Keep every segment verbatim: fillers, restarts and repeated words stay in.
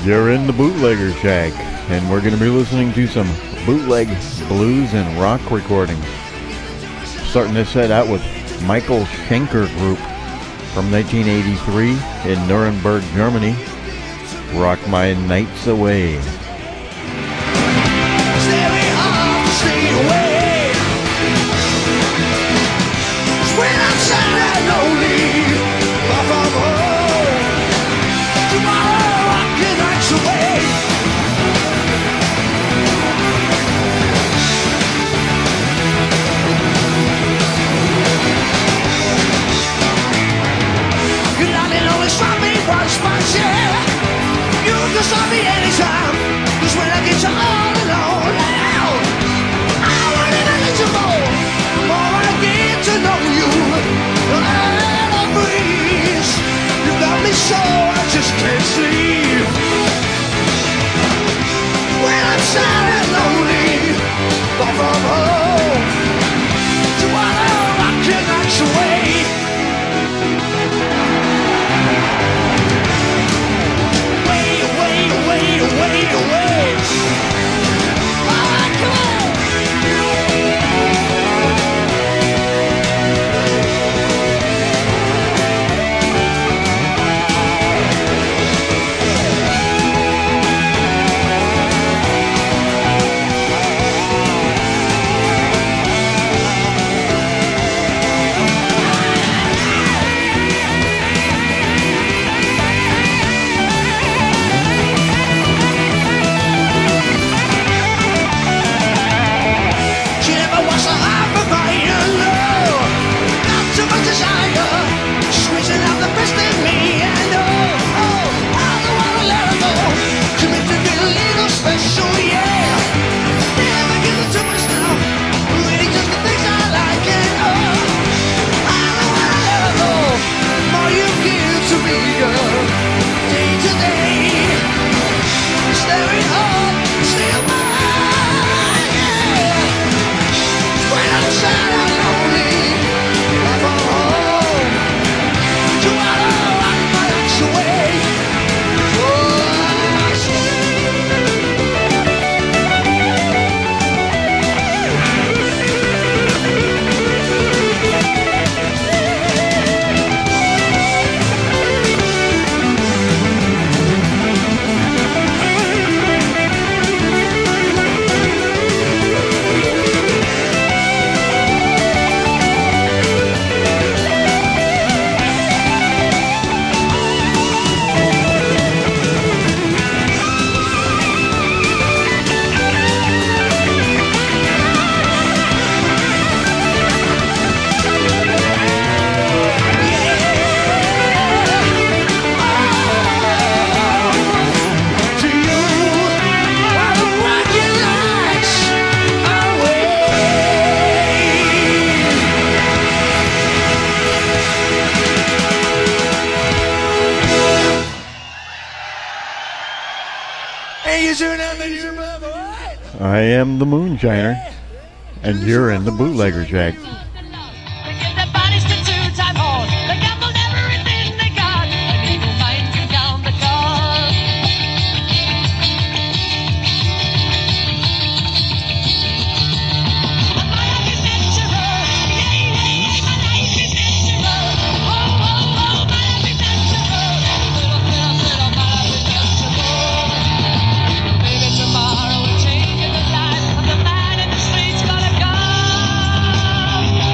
You're in the Bootlegger Shack, and we're going to be listening to some bootleg blues and rock recordings. Starting this set out with Michael Schenker Group from nineteen eighty-three in Nuremberg, Germany. Rock My Nights Away. You can stop me anytime, 'cause when I get you all alone, I want to let you go. The more I get to know you, the air I breathe. You got me so I just can't sleep. When I'm sad and lonely, far from home, you wanna rock your nights away. Away, away. Oh, come on. I am the Moonshiner, and you're in the Bootlegger Shack. Tomorrow will change the life of the man in the streets. Gotta go.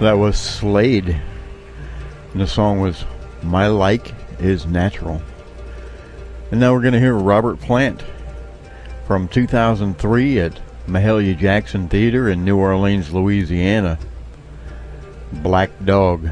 That was Slade. And the song was My Like Is Natural. And now we're going to hear Robert Plant from two thousand three at Mahalia Jackson Theater in New Orleans, Louisiana. Black Dog.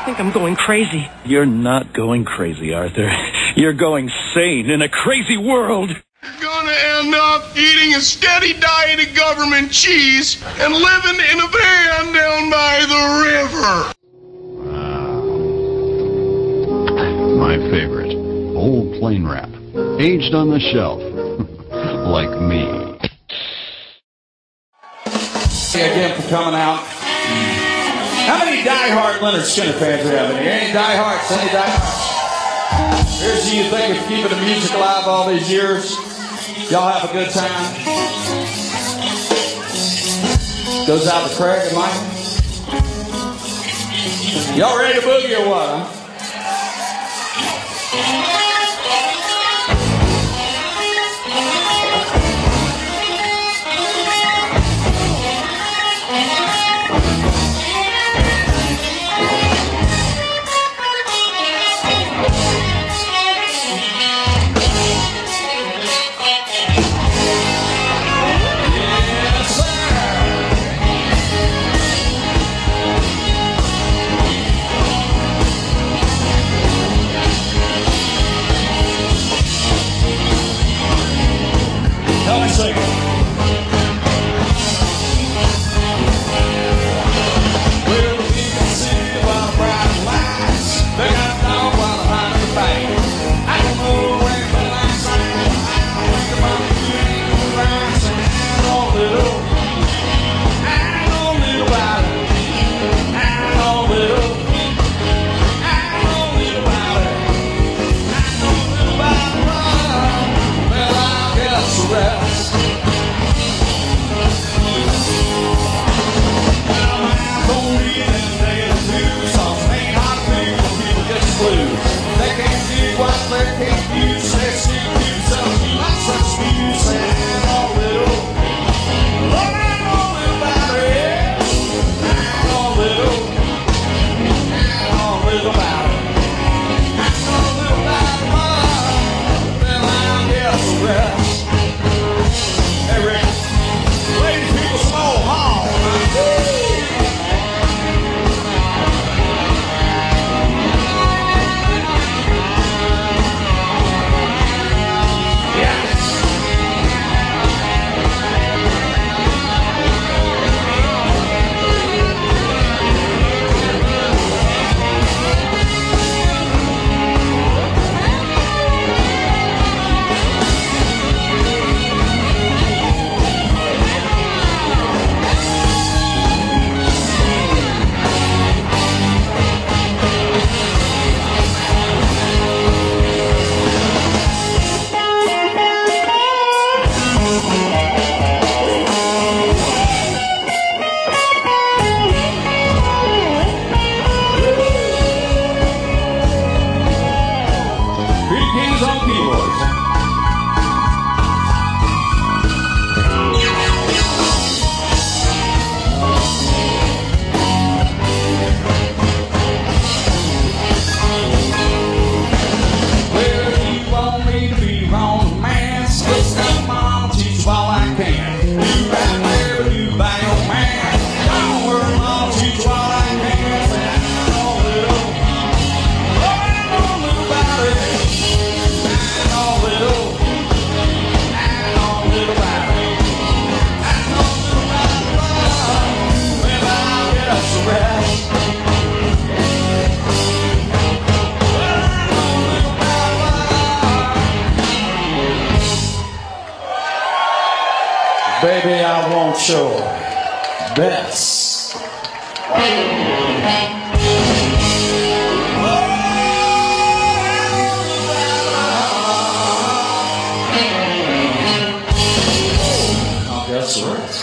think I'm going crazy. You're not going crazy, Arthur. You're going sane in a crazy world. You're gonna end up eating a steady diet of government cheese and living in a van down by the river. My favorite, old plain wrap, aged on the shelf, like me. Again for coming out. How many diehard Leonard Skinner fans we have in here? Any diehards? Any diehards? Here's to you thinking of keeping the music alive all these years. Y'all have a good time. Goes out to Craig and Mike. Y'all ready to boogie or what, huh? Help me sing. Well, the people see about bright lights. They got down while behind the fight. I don't know where the lights are. I don't think about the beauty of the lights. And I know little. I know little about it. I know little. I know little about it. I know little about love. Well, I guess the rest. They can't do what they can't use. They see you, so you like such music. I know little. Lord, I know little about it. I know little. I know little about it. I know little about love. Then I'll guess the rest. Hey, Rick. Ladies, people, some old hall. Baby, I want your best. I'll guess the rest.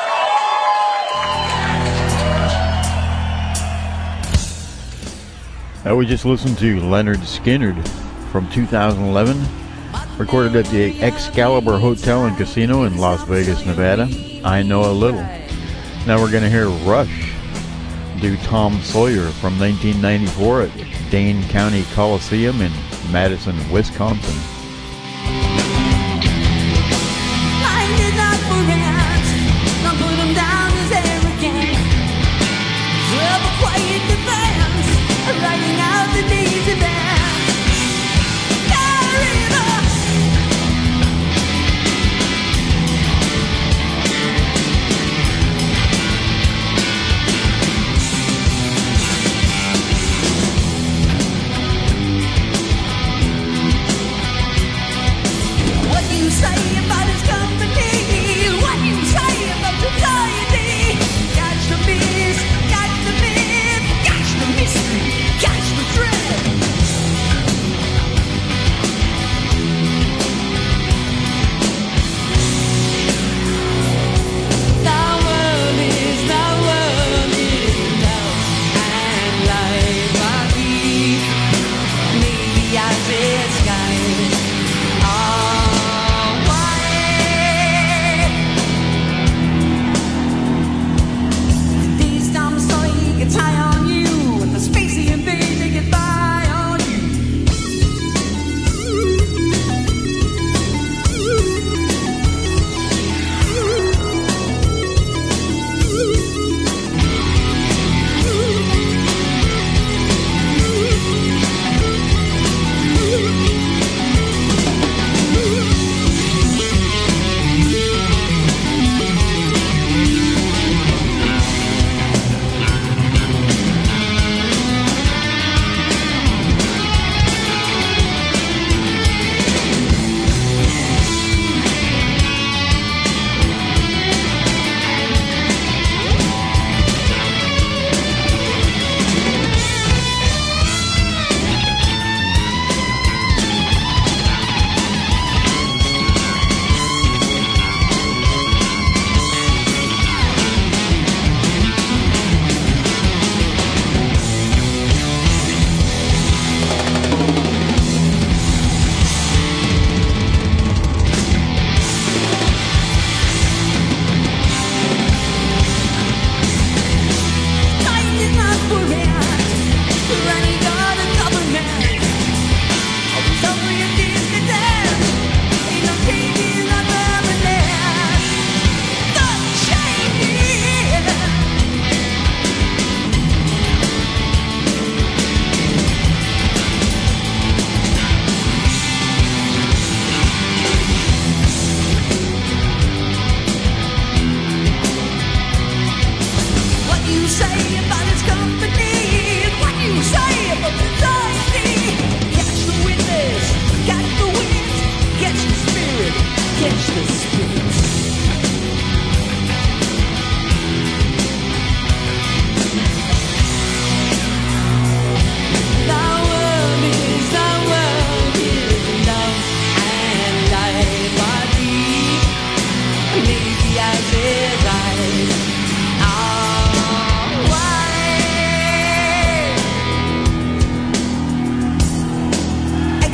Now we just listened to Leonard Skinner from two thousand eleven, recorded at the Excalibur Hotel and Casino in Las Vegas, Nevada. I Know a Little. Now we're going to hear Rush do Tom Sawyer from nineteen ninety-four at Dane County Coliseum in Madison, Wisconsin. Quiet the fans,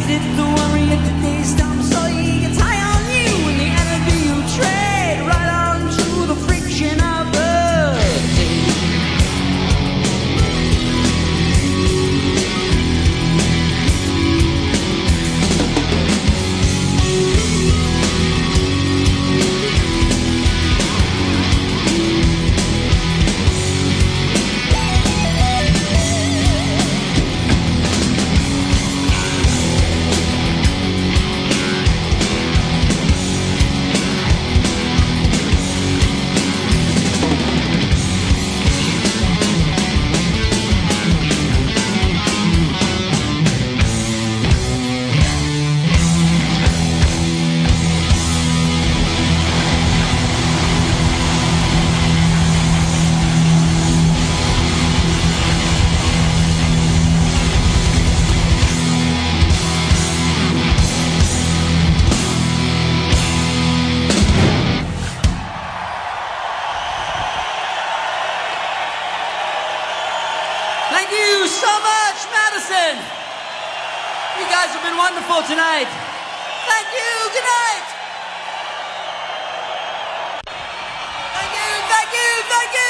is it the worry of today's dumb so he gets high on you and the energy you trade right on to the friction of the day. Thank you so much, Madison. You guys have been wonderful tonight. Thank you. Good night. Thank you, thank you, thank you.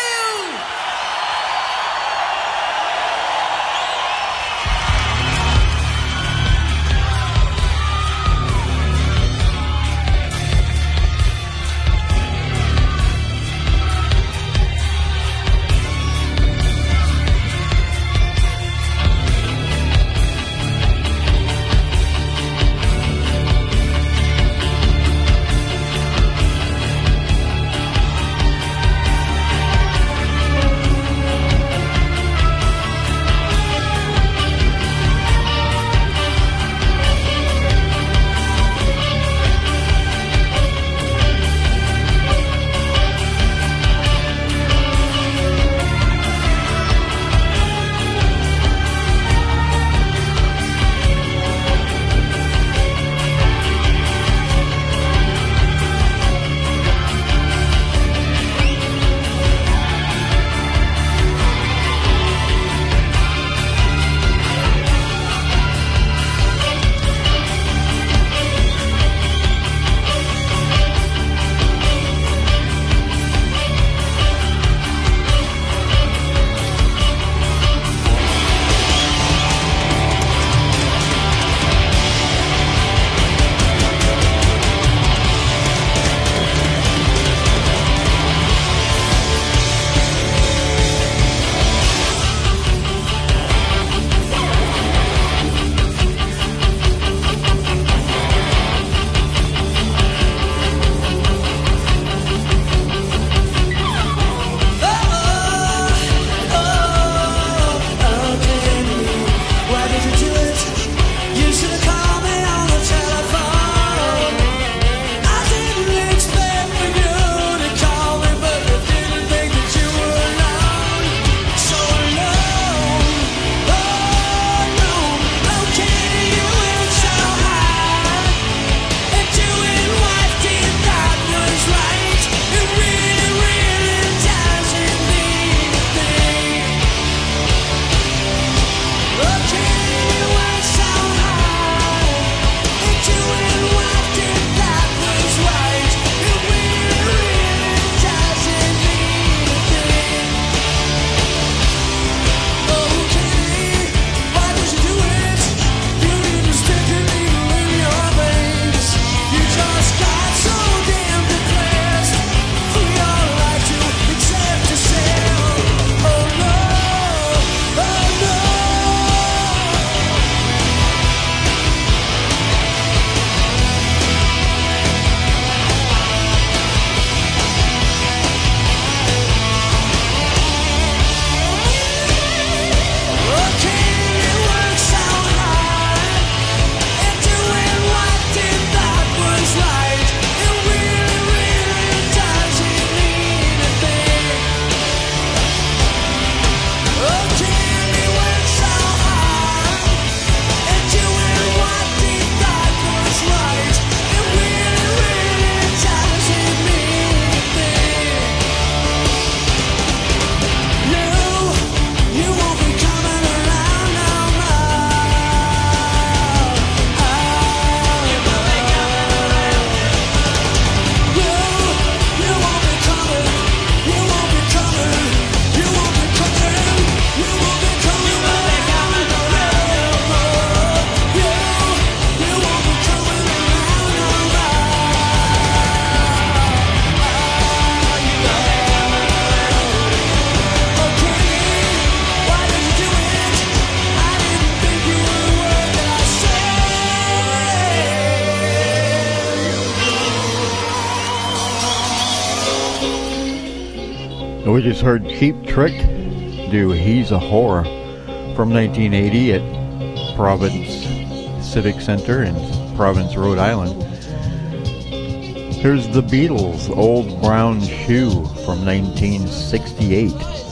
We just heard Cheap Trick do He's a Whore from nineteen eighty at Providence Civic Center in Providence, Rhode Island. Here's the Beatles, Old Brown Shoe from nineteen sixty-eight.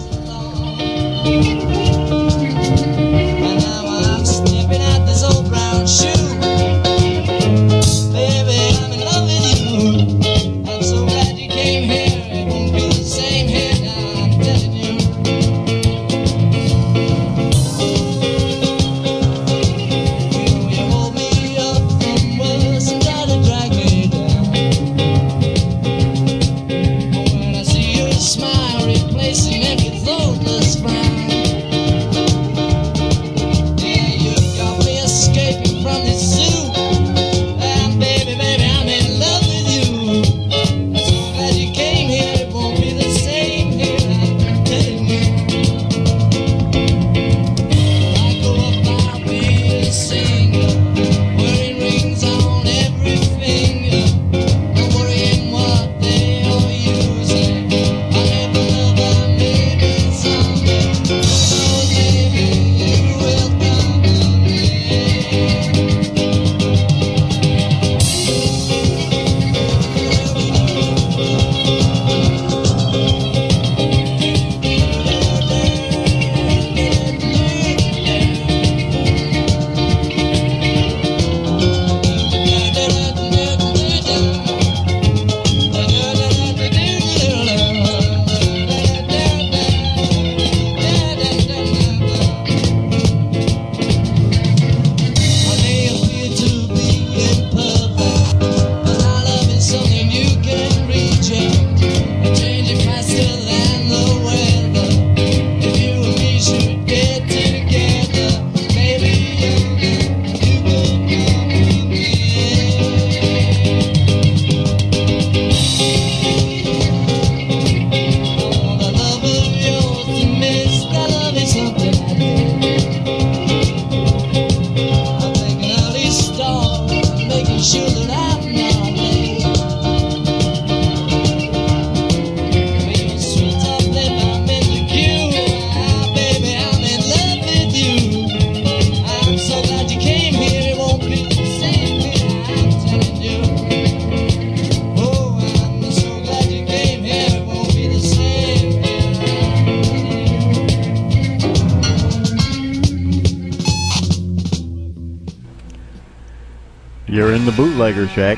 You're in the Bootlegger Shack.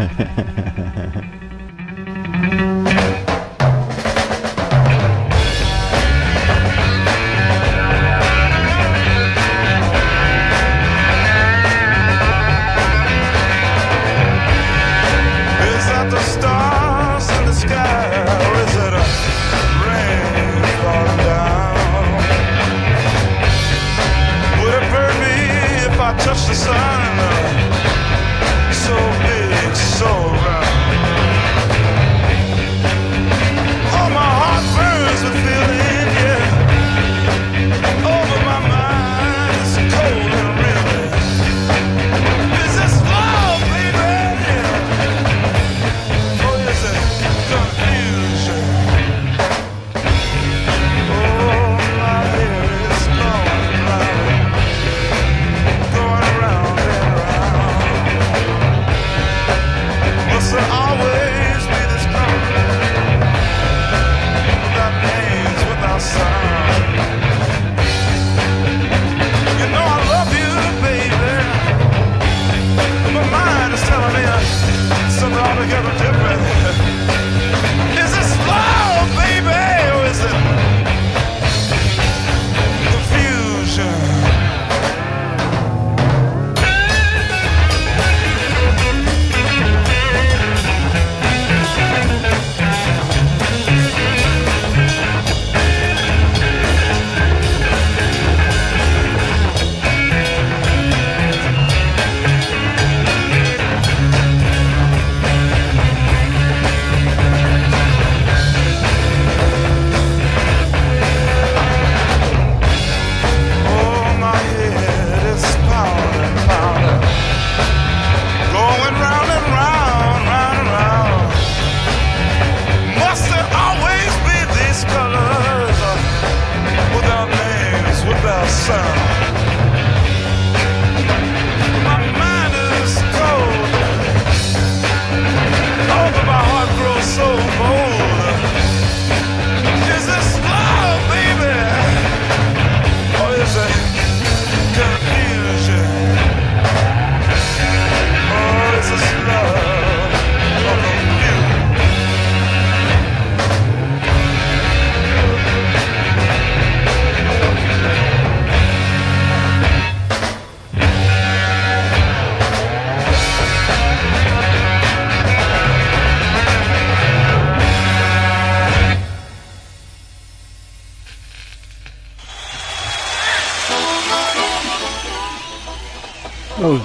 Is that the stars in the sky, or is it a rain falling down? Would it burn me if I touched the sun? So big, so round.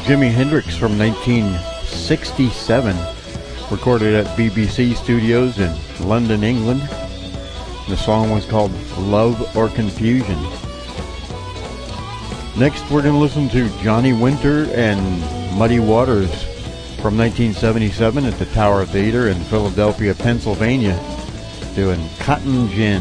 Jimi Hendrix from nineteen sixty-seven, recorded at B B C Studios in London, England. The song was called Love or Confusion. Next, we're going to listen to Johnny Winter and Muddy Waters from nineteen seventy-seven at the Tower Theater in Philadelphia, Pennsylvania, doing Cotton Gin.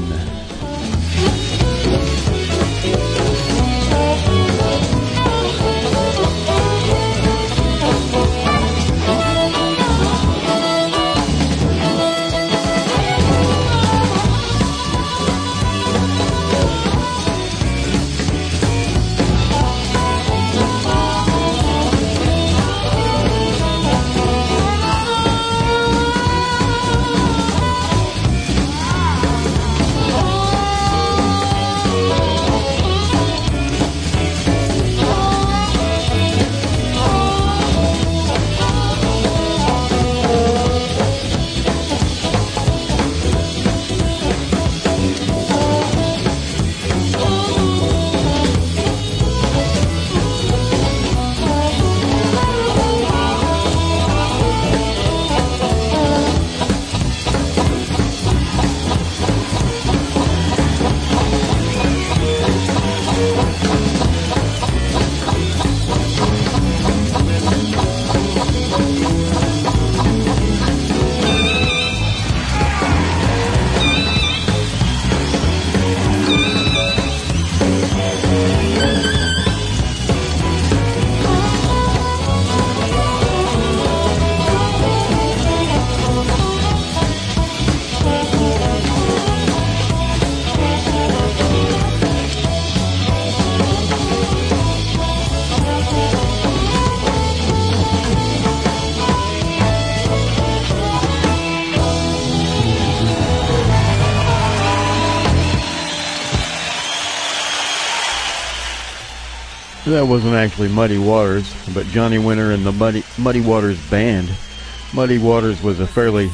That wasn't actually Muddy Waters, but Johnny Winter and the Muddy, Muddy Waters Band. Muddy Waters was a fairly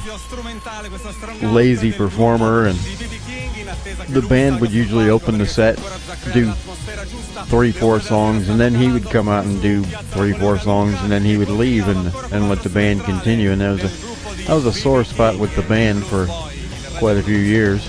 lazy performer, and the band would usually open the set, do three, four songs, and then he would come out and do three, four songs, and then he would leave and, and let the band continue. And that was a that was a sore spot with the band for quite a few years.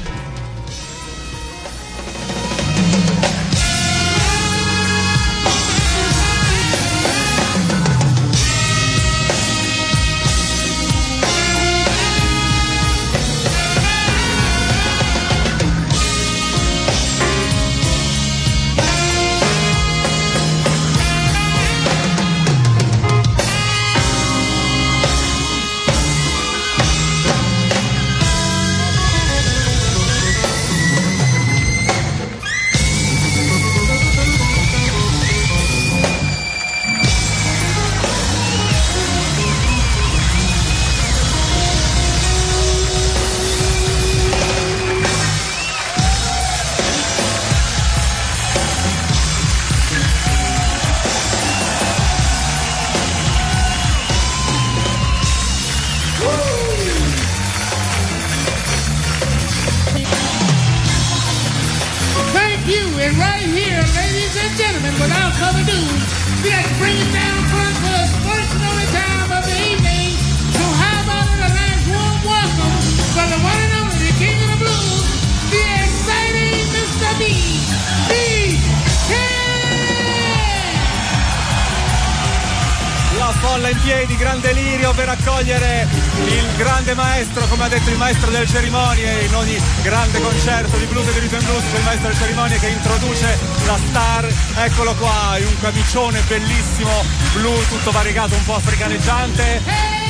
Delle cerimonie, in ogni grande concerto di blues e di rhythm and blues c'è il maestro delle cerimonie che introduce la star. Eccolo qua, in un camicione bellissimo blu, tutto variegato, un po' africaneggiante.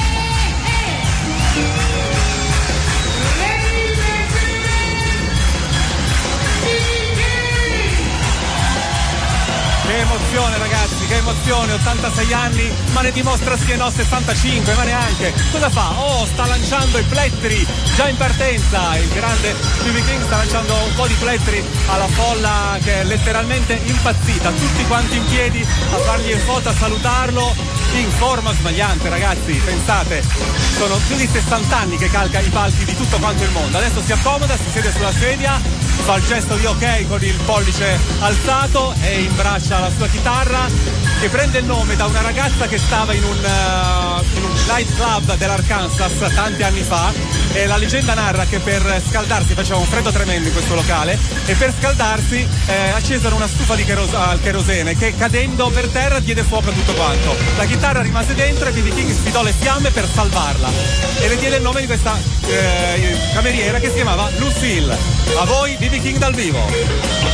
Che emozione ragazzi, che emozione, ottantasei anni, ma ne dimostra sì e no sessantacinque, ma neanche. Cosa fa? Oh, sta lanciando i plettri già in partenza, il grande B B King sta lanciando un po' di plettri alla folla che è letteralmente impazzita, tutti quanti in piedi a fargli il foto, a salutarlo, in forma smagliante ragazzi, pensate, sono più di sessanta anni che calca i palchi di tutto quanto il mondo. Adesso si accomoda, si siede sulla sedia, fa il gesto di ok con il pollice alzato e imbraccia la sua chitarra, che prende il nome da una ragazza che stava in un, uh, in un night club dell'Arkansas tanti anni fa, e la leggenda narra che per scaldarsi, faceva un freddo tremendo in questo locale, e per scaldarsi eh, accesero una stufa di keros- al kerosene che, cadendo per terra, diede fuoco a tutto quanto. La chitarra rimase dentro e B B King sfidò le fiamme per salvarla e le diede il nome di questa eh, cameriera che si chiamava Lucille. A voi B B King dal vivo.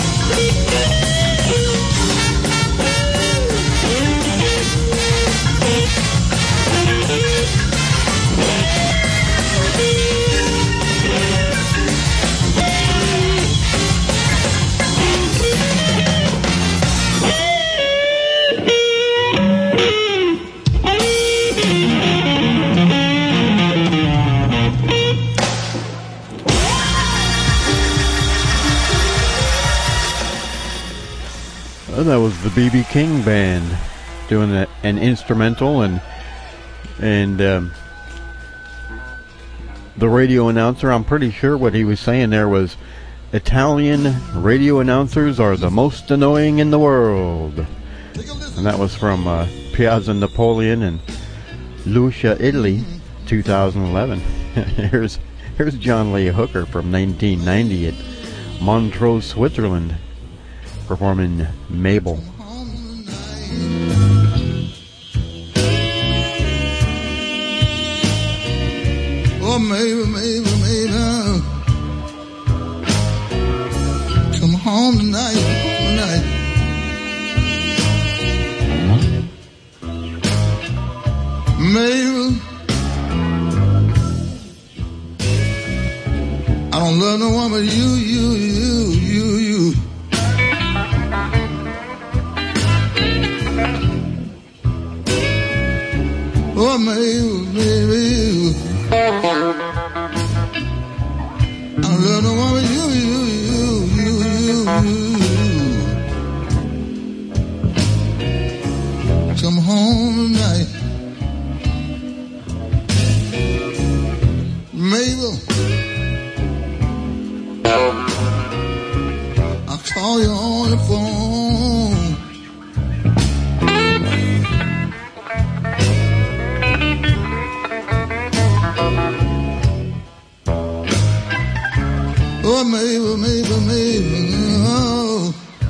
Well, that was the B B King Band doing a, an instrumental, and and um, the radio announcer, I'm pretty sure what he was saying there was, Italian radio announcers are the most annoying in the world. And that was from uh, Piazza Napoleon in Lucia, Italy, two thousand eleven. here's here's John Lee Hooker from nineteen ninety at Montreux, Switzerland, performing Mabel. Oh, Mabel, Mabel, Mabel, come home tonight, tonight. Mabel, I don't love no one but you, you, you, you, you. Oh, Mabel, Mabel, I don't love no one but you, you, you, you, you. Come home tonight. Mabel, I'll call you on the phone. Oh, Mabel, Mabel, Mabel, oh.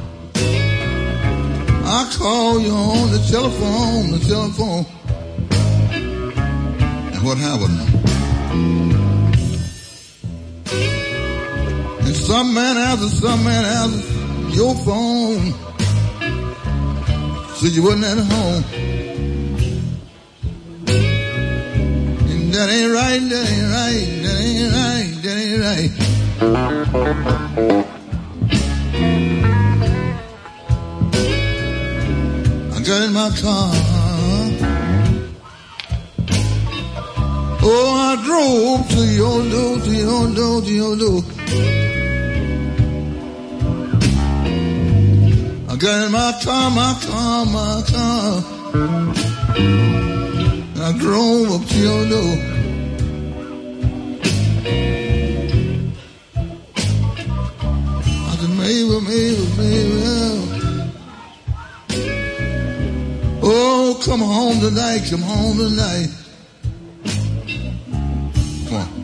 I'll call you on the telephone, the telephone. And what happened? And some man answered, some man answered your phone. Said you wasn't at home. And that ain't right, that ain't right, that ain't right, that ain't right. I got in my car. Oh, I drove to your door, to your door, to your door. I got in my car, my car, my car. I drove up to your door. Mabel, Mabel, Mabel. Oh, come home tonight, come home tonight. Come on.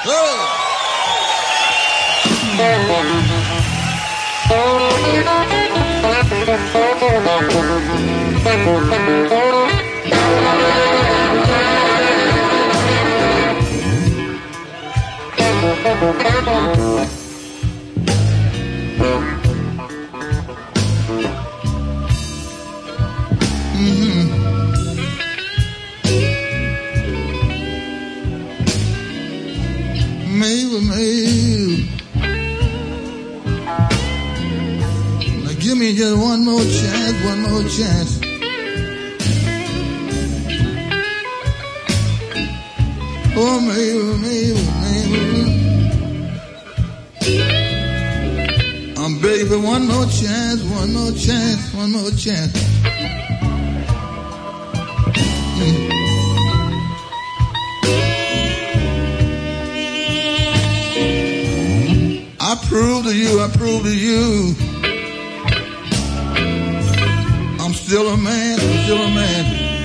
Maybe, maybe. Now give me just one more chance, one more chance. Oh, maybe, maybe, maybe. I'm begging for one more chance, one more chance, one more chance. Mm. I prove to you, I prove to you, I'm still a man, I'm still a man.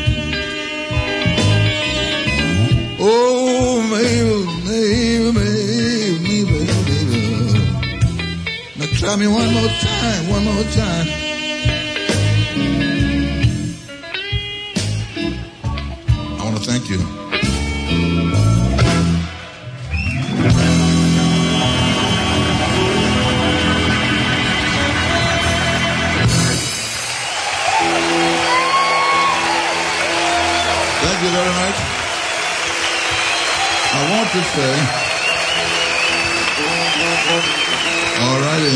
Oh, maybe, maybe, maybe, maybe, maybe. Now try me one more time, one more time. I want to thank you. Thank you very much. I want to say, all righty.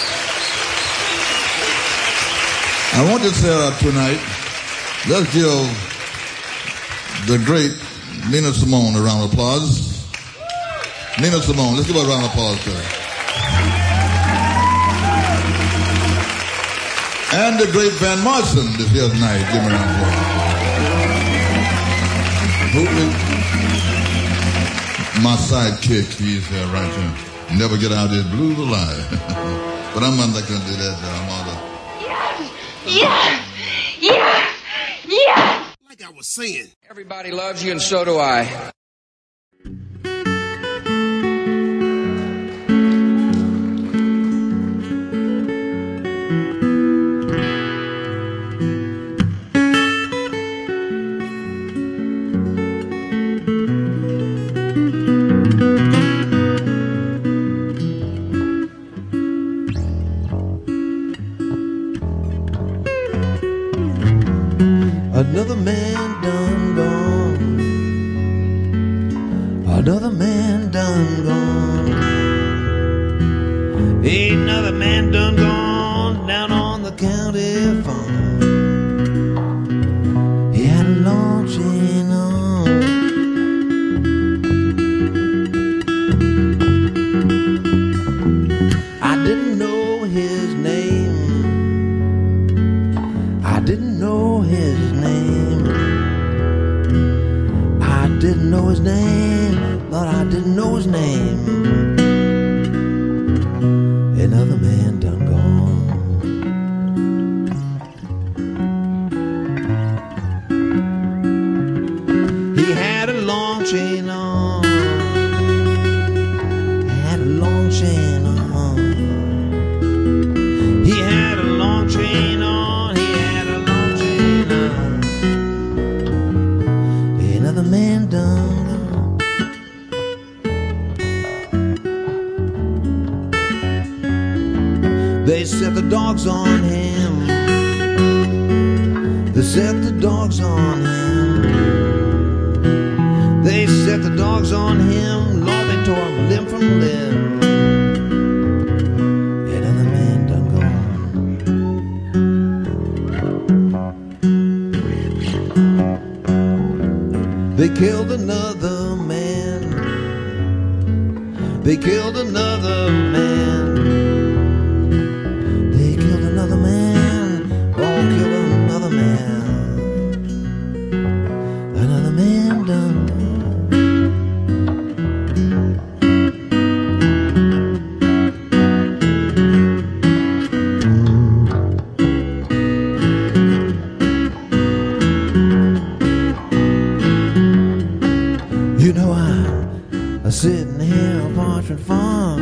I want to say uh, tonight, let's give the great Nina Simone a round of applause. Nina Simone, let's give her a round of applause to her. And the great Van Morrison is here tonight. Give me a round of applause. My sidekick, he's uh, right here. Never get out of this blues alive. But I'm not going to do that, though. I'm all the... Yes! Yes! Yes! Like I was saying. Everybody loves you, and so do I. Another man done gone. Another man done gone. Another man done gone down on the county farm. He had a long chain on. I didn't know his name. I didn't know his name. I didn't know his name, but I didn't know his name. Another man done gone. He had a long chain on. Had a long chain on. He had a long chain on. He had a long chain on. Another man done gone. They set the dogs on him. They set the dogs on him. They set the dogs on him. Lord, they tore him limb from limb. Another man done gone. They killed another man. They killed another man. They killed another man. Oh, killed another man. Another man done. You know I, sitting here on Parchment Farm.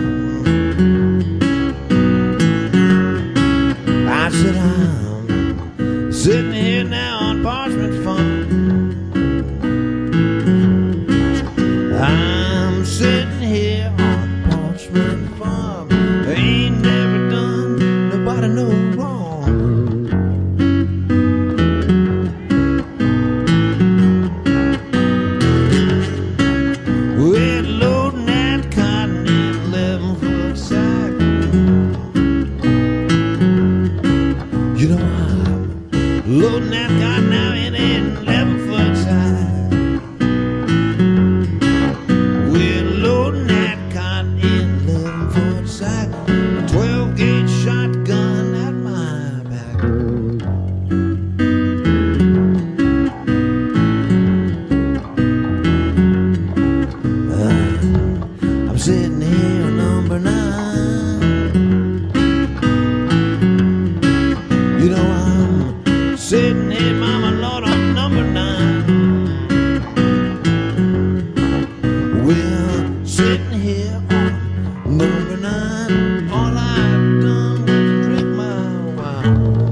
I said I'm sitting here now on Parchment Farm. I'm sitting here on Parchment Farm. I ain't never done nobody no wrong. We're loading that cotton in eleven foot sack. You know I'm loading that cotton now in an eleven foot sack. We're loading that cotton in eleven foot sack. A twelve gauge shotgun at my back. Uh, I'm sitting here on number nine. You know I'm sitting here, mama, Lord, on number nine. We're sitting here on number nine. All I've done was drink my wine.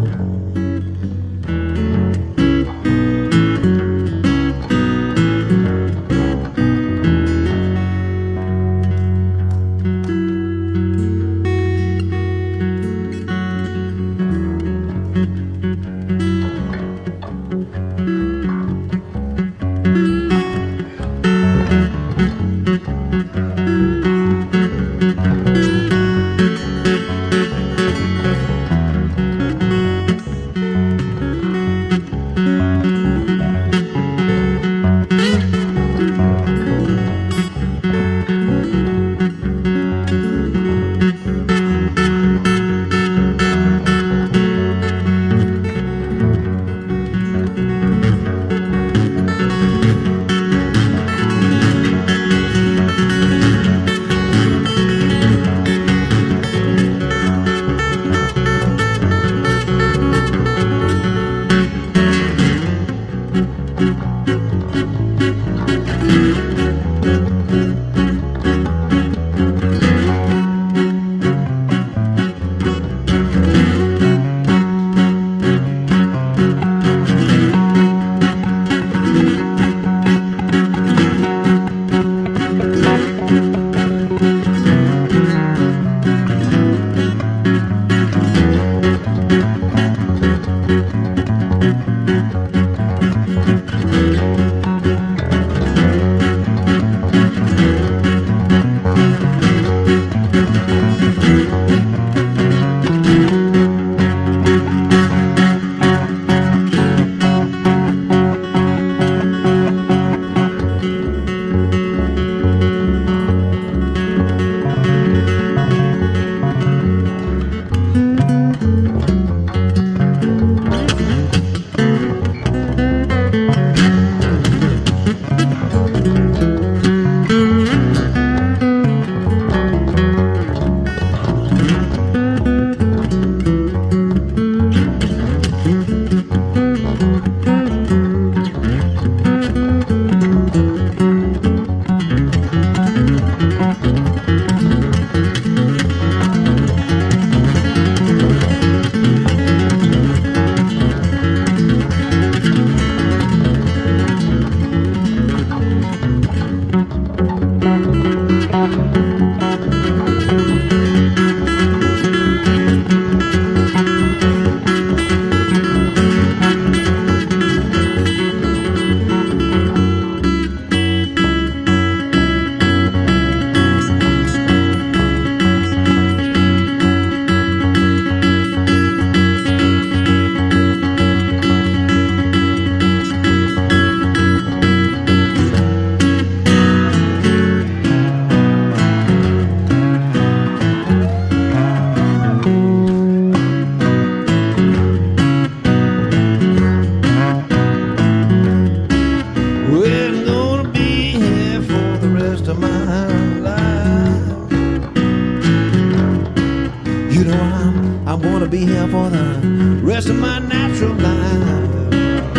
You know I'm, I'm gonna be here for the rest of my natural life.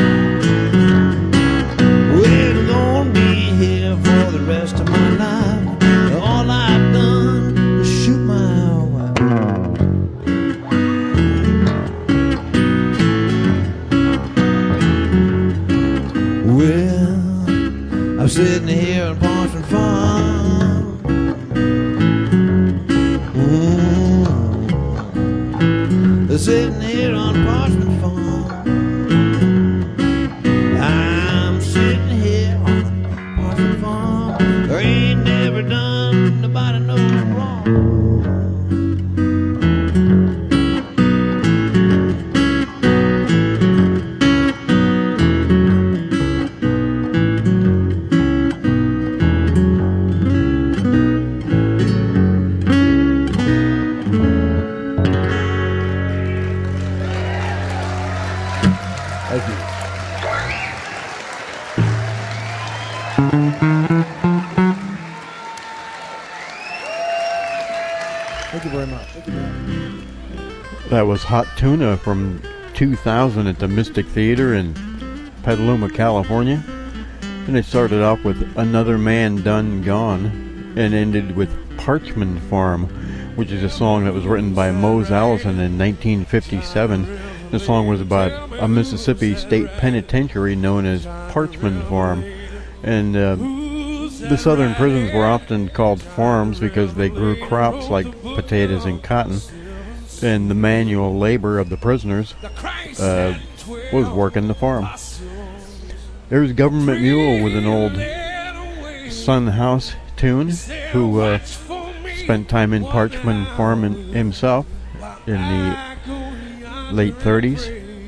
We're gonna be here for the rest of my life. Thank you very much. Thank you very much. That was Hot Tuna from two thousand at the Mystic Theater in Petaluma, California. And it started off with Another Man Done Gone and ended with Parchman Farm, which is a song that was written by Mose Allison in nineteen fifty-seven. The song was about a Mississippi state penitentiary known as Parchman Farm. And uh, the southern prisons were often called farms because they grew crops like potatoes and cotton. And the manual labor of the prisoners uh, was working the farm. There's Government Mule with an old Sun House tune, who uh, spent time in Parchman Farm in, himself in the late thirties.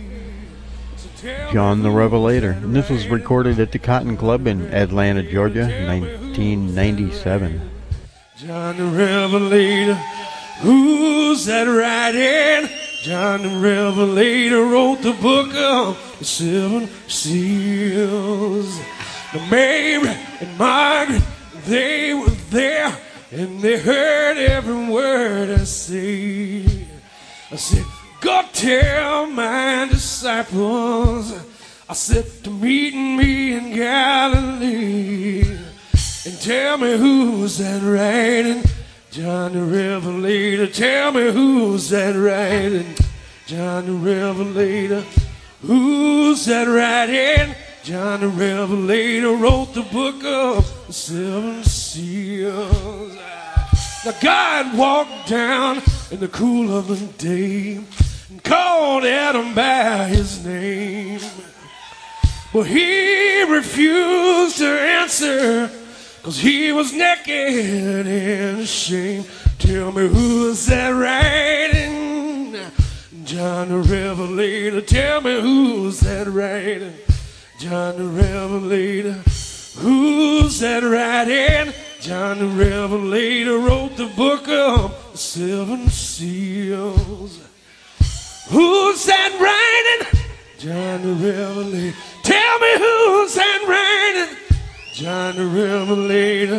John the Revelator. And this was recorded at the Cotton Club in Atlanta, Georgia, nineteen ninety-seven. John the Revelator, who's that writing? John the Revelator wrote the book of the seven seals. Now Mary and Margaret, they were there, and they heard every word I said. I said, go tell my disciples, I said, to meet me in Galilee, and tell me who's that writing. John the Revelator, tell me who's that writing. John the Revelator, who's that writing? John the Revelator wrote the book of the seven seals. Now God walked down in the cool of the day and called Adam by his name. But he refused to answer, 'cause he was naked and ashamed. Tell me who's that writing? John the Revelator. Tell me who's that writing? John the Revelator. Who's that writing? John the Revelator wrote the book of the seven seals. Who's that writing? John the Revelator. Tell me who's that writing? John the Revelator.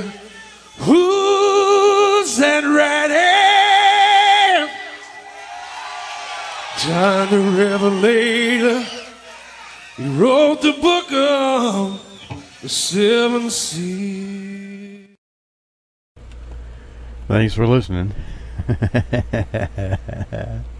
Who's that writing? John the Revelator. He wrote the book of the seven seals. Thanks for listening.